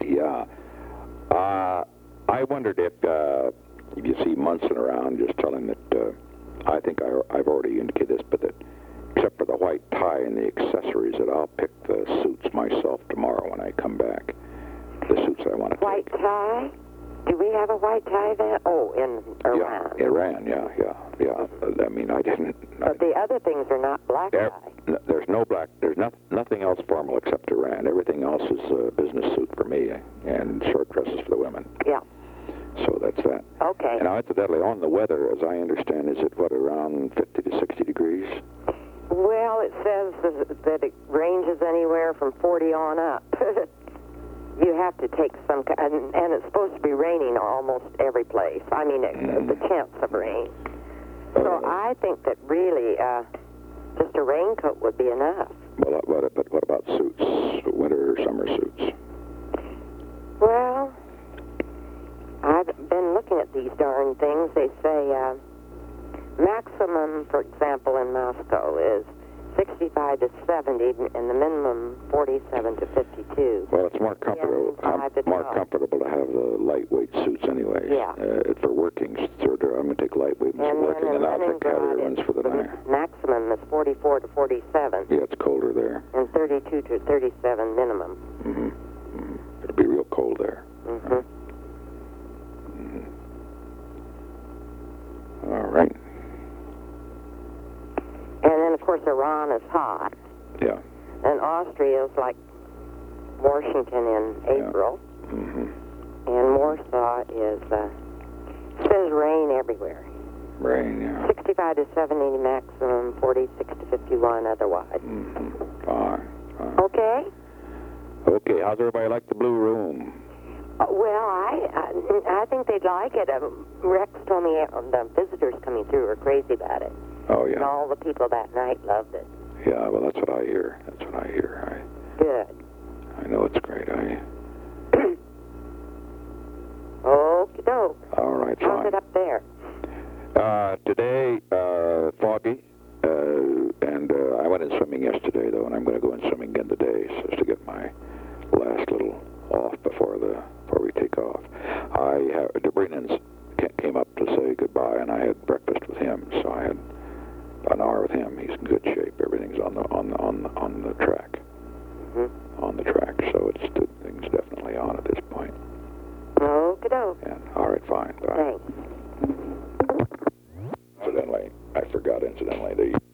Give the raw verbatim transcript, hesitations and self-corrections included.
Yeah. Uh, I wondered if, uh, if you see Munson around, just tell him that uh, I think I, I've already indicated this, but that except for the white tie and the accessories, that I'll pick the suits myself tomorrow when I come back. The suits I want to White take. tie? Do we have a white tie there? Oh, in Iran. Yeah, Iran, yeah, yeah, yeah. I mean, I didn't... But the other things are not black There, tie. there's no black, there's not, nothing else formal except Iran. Everything else is a business suit for me and short dresses for the women. Yeah. So that's that. Okay. And now, incidentally, on the weather, as I understand, is it, what, around fifty to sixty degrees? Well, it says that it ranges anywhere from forty on up. You have to take some, and, and it's supposed to be raining almost every place. I mean, it, Mm. the chance of rain. So Uh, I think that really uh, just a raincoat would be enough. Well, what, but what about suits? Winter or summer suits? Well, I've been looking at these darn things. They say uh, maximum, for example, in Moscow is sixty-five to seventy, and the minimum forty-seven to fifty-two. Well, it's more comfortable. Yeah, um, five to more twelve. comfortable to have the lightweight suits, anyway. Yeah. Uh, for working, so I'm going to take lightweight ones And for then working, in and I'll take Leningrad, heavier ones for the the night. maximum is forty-four to forty-seven, Yeah, it's colder there. and thirty-two to thirty-seven minimum. Mm-hmm. Mm-hmm. It'll be real cold there. Mm-hmm. Mm-hmm. All right. And then, of course, Iran is hot. Yeah. And Austria is like Washington in Yeah. April. Mm-hmm. And Warsaw is, uh, says rain everywhere. Rain, yeah. sixty-five to seventy maximum, forty-six to fifty-one otherwise. Mm-hmm. Fine. Fine. Okay? Okay, how's everybody like the Blue Room? Uh, well, I, I I think they'd like it. Um, Rex told me uh, the visitors coming through were crazy about it. Oh, And yeah. all the people that night loved it. Yeah, well, that's what I hear. That's what I hear. Good. I, I know it's great. I... Okie doke. All right, How's fine. it up there? Uh, today, uh, foggy, uh, and uh, I went in swimming yesterday, though, and I'm going to go in swimming again today, so as to get my last little off before the before we take off. I have, DeBrennan's came up to say goodbye, and I had breakfast with him, so I had an hour with him. He's in good shape.